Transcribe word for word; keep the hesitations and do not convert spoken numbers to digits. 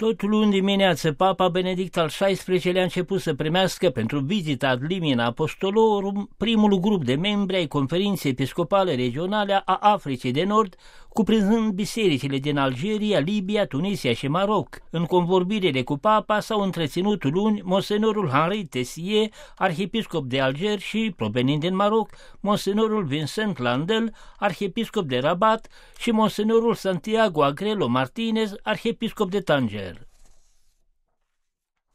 Tot luni dimineață, Papa Benedict al șaisprezecelea-lea a început să primească pentru vizita ad limina apostolorum primul grup de membri ai Conferinței Episcopale Regionale a Africii de Nord, cuprinzând bisericile din Algeria, Libia, Tunisia și Maroc. În convorbirile cu Papa s-au întreținut luni monsenorul Henri Tessier, arhiepiscop de Alger, și, provenind din Maroc, monsenorul Vincent Landel, arhiepiscop de Rabat, și monsenorul Santiago Agrelo Martinez, arhiepiscop de Tanger.